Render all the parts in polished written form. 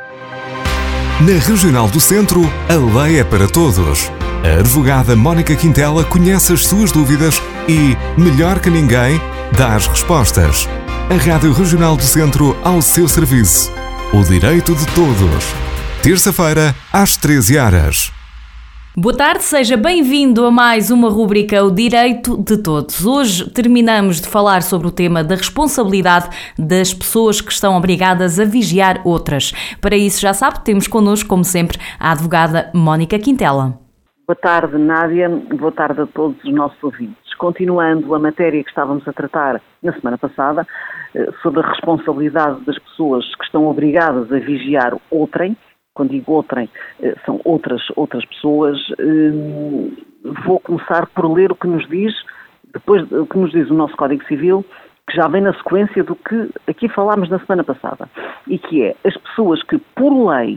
Na Regional do Centro, a lei é para todos. A advogada Mónica Quintela conhece as suas dúvidas e, melhor que ninguém, dá as respostas. A Rádio Regional do Centro ao seu serviço. O direito de todos. Terça-feira, às 13 horas. Boa tarde, seja bem-vindo a mais uma rúbrica O Direito de Todos. Hoje terminamos de falar sobre o tema da responsabilidade das pessoas que estão obrigadas a vigiar outras. Para isso, já sabe, temos connosco, como sempre, a advogada Mónica Quintela. Boa tarde, Nádia. Boa tarde a todos os nossos ouvintes. Continuando a matéria que estávamos a tratar na semana passada, sobre a responsabilidade das pessoas que estão obrigadas a vigiar outrem. Quando digo outrem, são outras pessoas. Vou começar por ler o que nos diz, depois o que nos diz o nosso Código Civil, que já vem na sequência do que aqui falámos na semana passada, e que é as pessoas que por lei,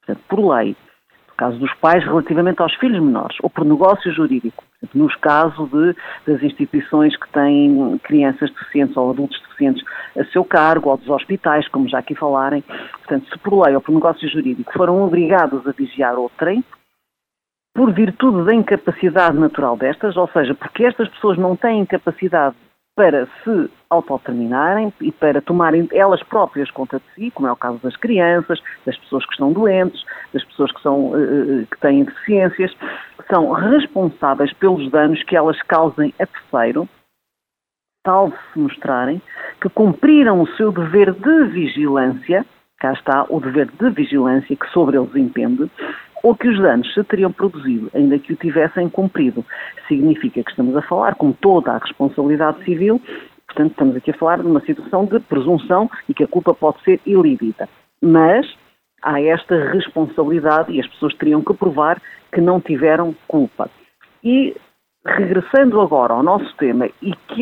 no caso dos pais relativamente aos filhos menores, ou por negócio jurídico, nos casos das instituições que têm crianças deficientes ou adultos deficientes a seu cargo, ou dos hospitais, como já aqui falarem, portanto, se por lei ou por negócio jurídico foram obrigados a vigiar outrem, por virtude da incapacidade natural destas, ou seja, porque estas pessoas não têm capacidade para se autodeterminarem e para tomarem elas próprias conta de si, como é o caso das crianças, das pessoas que estão doentes, das pessoas que têm deficiências, são responsáveis pelos danos que elas causem a terceiro, salvo se mostrarem que cumpriram o seu dever de vigilância, cá está o dever de vigilância que sobre eles impende, ou que os danos se teriam produzido, ainda que o tivessem cumprido. Significa que estamos a falar, como toda a responsabilidade civil, portanto estamos aqui a falar de uma situação de presunção e que a culpa pode ser ilícita. Mas há esta responsabilidade e as pessoas teriam que provar que não tiveram culpa. E regressando agora ao nosso tema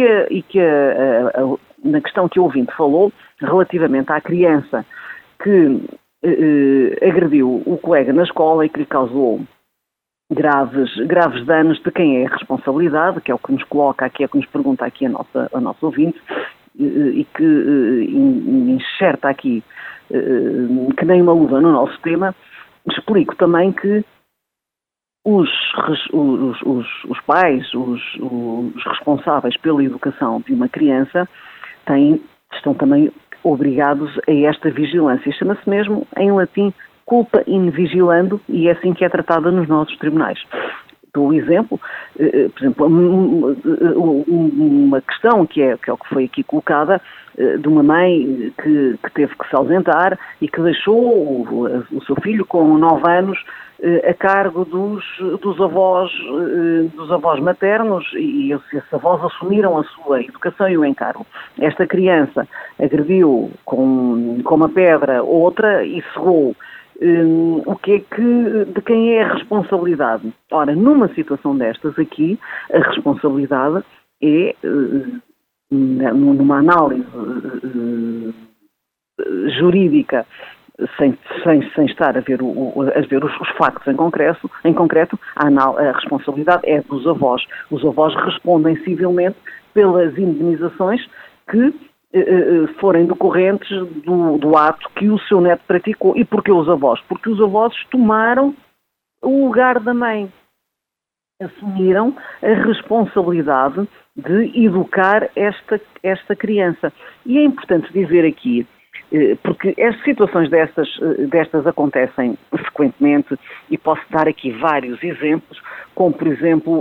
na questão que o ouvinte falou, relativamente à criança que agrediu o colega na escola e que lhe causou graves danos, de quem é a responsabilidade, que é o que nos coloca aqui, é o que nos pergunta aqui a nossa ouvinte, e que enxerta aqui que nem uma luva no nosso tema. Explico também que os pais, os responsáveis pela educação de uma criança estão também obrigados a esta vigilância. Chama-se mesmo, em latim, culpa in vigilando, e é assim que é tratada nos nossos tribunais. Dou um exemplo, por exemplo, uma questão que é o que foi aqui colocada, de uma mãe que teve que se ausentar e que deixou o seu filho com 9 anos a cargo dos avós maternos, e esses avós assumiram a sua educação e o encargo. Esta criança agrediu com uma pedra outra e cegou. De quem é a responsabilidade? Ora, numa situação destas aqui, a responsabilidade é, numa análise jurídica, sem estar a ver os factos em concreto, a responsabilidade é dos avós. Os avós respondem civilmente pelas indemnizações que forem decorrentes do ato que o seu neto praticou. E porquê os avós? Porque os avós tomaram o lugar da mãe. Assumiram a responsabilidade de educar esta criança. E é importante dizer aqui, porque as situações destas acontecem frequentemente, e posso dar aqui vários exemplos, como por exemplo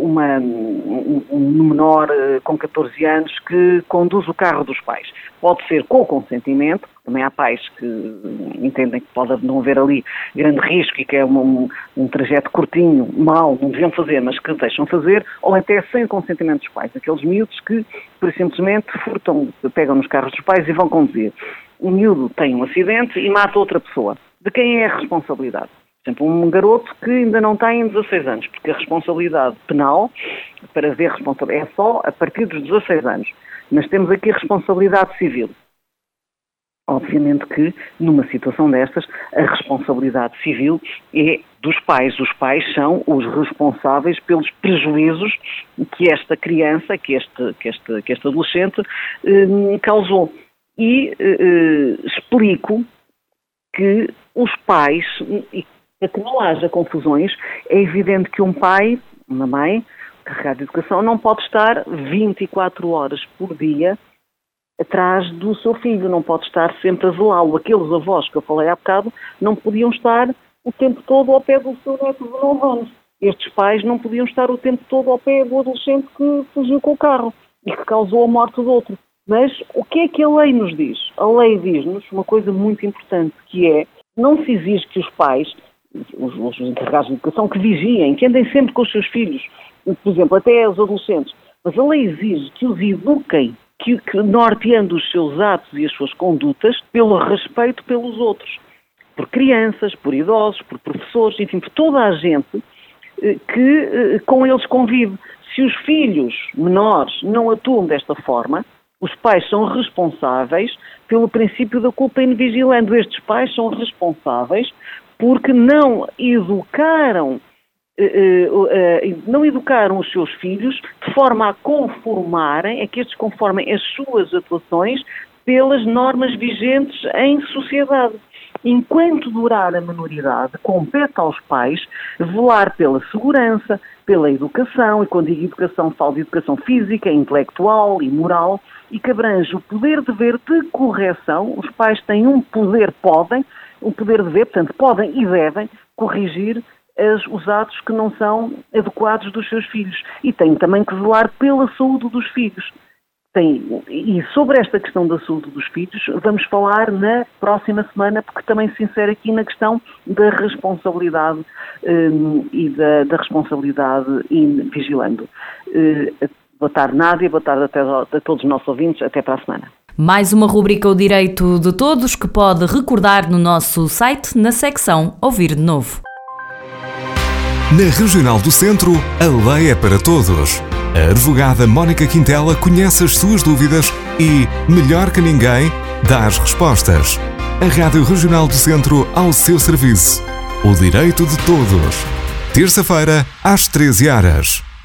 um menor com 14 anos que conduz o carro dos pais. Pode ser com o consentimento, também há pais que entendem que pode não haver ali grande risco e que é um trajeto curtinho, mau, não deviam fazer, mas que deixam fazer, ou até sem o consentimento dos pais, aqueles miúdos que, por simplesmente, pegam nos carros dos pais e vão conduzir. O miúdo tem um acidente e mata outra pessoa. De quem é a responsabilidade? Por exemplo, um garoto que ainda não tem 16 anos, porque a responsabilidade penal, para haver responsabilidade, é só a partir dos 16 anos. Mas temos aqui a responsabilidade civil. Obviamente que, numa situação destas, a responsabilidade civil é dos pais. Os pais são os responsáveis pelos prejuízos que esta criança, que este adolescente causou. E explico que os pais, e para que não haja confusões, é evidente que um pai, uma mãe, carregado de educação, não pode estar 24 horas por dia atrás do seu filho, não pode estar sempre a zelá-lo. Aqueles avós que eu falei há bocado não podiam estar o tempo todo ao pé do seu neto de 9 anos. Estes pais não podiam estar o tempo todo ao pé do adolescente que fugiu com o carro e que causou a morte do outro. Mas o que é que a lei nos diz? A lei diz-nos uma coisa muito importante, que é, não se exige que os pais, os encarregados de educação, que vigiem, que andem sempre com os seus filhos, por exemplo, até os adolescentes, mas a lei exige que os eduquem, que norteando os seus atos e as suas condutas pelo respeito pelos outros, por crianças, por idosos, por professores, enfim, por toda a gente que com eles convive. Se os filhos menores não atuam desta forma, os pais são responsáveis pelo princípio da culpa in vigilando. Estes pais são responsáveis porque não educaram os seus filhos de forma a conformarem, a que estes conformem as suas atuações pelas normas vigentes em sociedade. Enquanto durar a menoridade, compete aos pais velar pela segurança, pela educação, e quando digo educação, falo de educação física, intelectual e moral, e que abrange o poder-dever de correção. Os pais têm um poder-dever, portanto, podem e devem corrigir os atos que não são adequados dos seus filhos. E têm também que velar pela saúde dos filhos. E sobre esta questão da saúde dos filhos, vamos falar na próxima semana, porque também se insere aqui na questão da responsabilidade e da responsabilidade in vigilando. Boa tarde, Nádia, boa tarde a todos os nossos ouvintes, até para a semana. Mais uma rubrica O Direito de Todos que pode recordar no nosso site, na secção Ouvir de Novo. Na Regional do Centro, a lei é para todos. A advogada Mónica Quintela conhece as suas dúvidas e, melhor que ninguém, dá as respostas. A Rádio Regional do Centro ao seu serviço. O direito de todos. Terça-feira, às 13 horas.